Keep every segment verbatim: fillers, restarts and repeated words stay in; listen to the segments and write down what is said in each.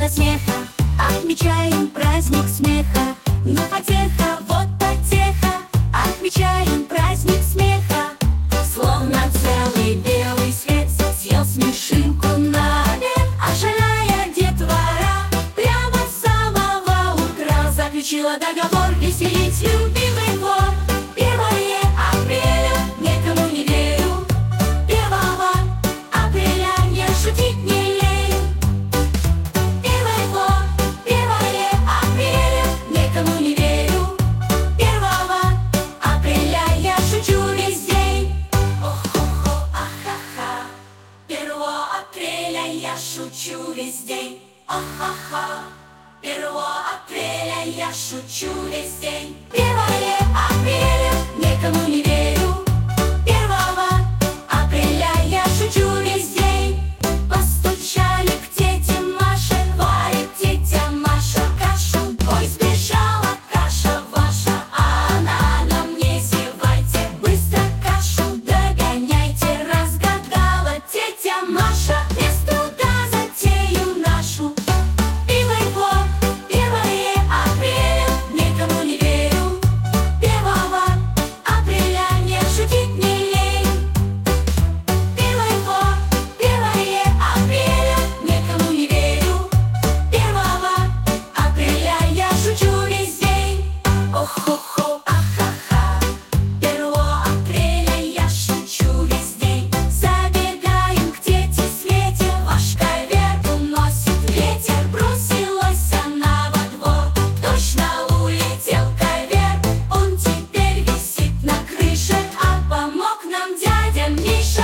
до смеха, отмечаем праздник смеха. Ну потеха, вот потеха, отмечаем праздник смеха. Словно целый белый свет съел смешинку на обед, оживая детвора прямо с самого утра заключила договор веселить любимый двор. Первое апреля, никому не верю, первого апреля не шутить не лень. Первый двор, первое апреля, никому не верю, первого апреля я шучу весь день. Ох-хо-хо, ах-ха-ха, первого апреля я шучу весь день. Ах-ха-ха, первого апреля я шучу весь день. Первое апреля, никому не верю, первого апреля я шучу весь день. Постучали к тете Маше, варит тетя Маша кашу. Ой, сбежала каша ваша, а она нам не зевайте. Быстро кашу догоняйте, разгадала тетя Маша. Без труда затею нашу. Первый двор, первое апреля, никому не верю, первого апреля не шутить не лень. Первый двор, первое апреля, никому не верю, первого апреля я шучу весь день. Ох-хо-хо, ах-ха-ха, первого апреля я шучу весь день. Забегаем к тете Свете, ваш ковер уносит ветер. Бросилась она во двор, точно улетел ковер. Он теперь висит на крыше, а помог нам дядя Миша.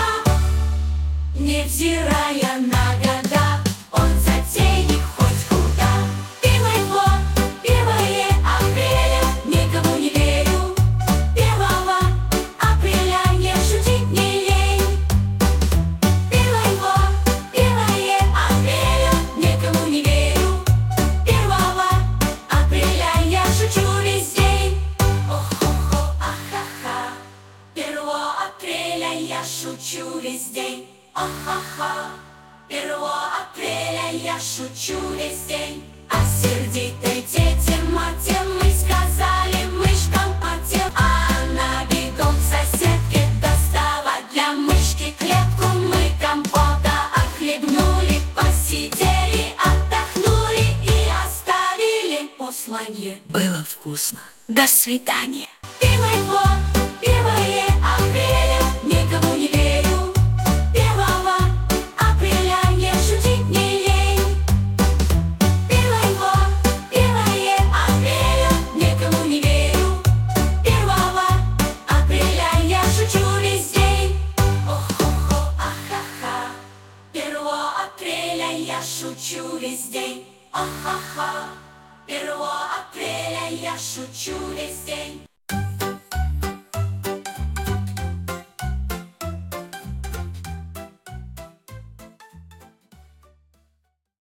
Невзирая на года, он затейник хоть куда. Первый двор, первое апреля, никому не верю, первого апреля не шутить не лень. Первый двор, первое апреля, никому не верю, первого апреля я шучу весь день. Ох-хо-хо, ах-ха-ха, первого апреля я шучу весь день. Ах-ха-ха, первого апреля я шучу весь день. А сердитой тете Мате мы сказали мышкам потел, а она бегом к соседке доставать для мышки клетку. Мы компота отхлебнули, посидели, отдохнули и оставили послание. Было вкусно. До свидания. Первый двор, первое апреля, никому не верю, первого апреля не шутить не лень. Первый двор, первое апреля, никому не верю, первого апреля я шучу весь день. Ох-хо-хо, ах-ха-ха, первого апреля я шучу весь день. Ах-ха-ха, первого апреля я шучу весь день.